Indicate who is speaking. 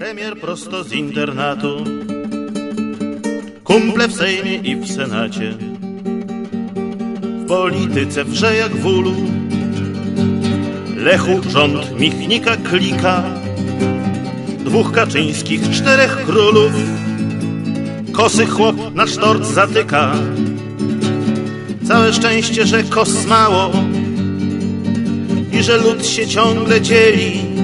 Speaker 1: Premier prosto z internatu, kumple w Sejmie i w Senacie. W polityce wrze jak w ulu, Lechu rząd Michnika klika. Dwóch Kaczyńskich, czterech królów, kosy chłop na sztort zatyka. Całe szczęście, że kos mało i że lud się ciągle dzieli.